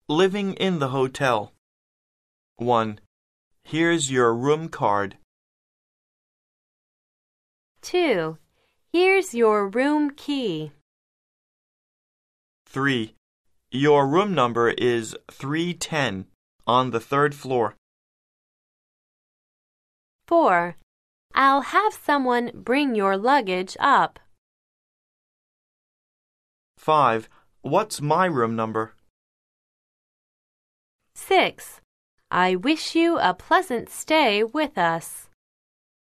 Living in the hotel. 1. Here's your room card. 2. Here's your room key. 3. Your room number is 310 on the third floor. 4. I'll have someone bring your luggage up. 5. What's my room number? 6. I wish you a pleasant stay with us.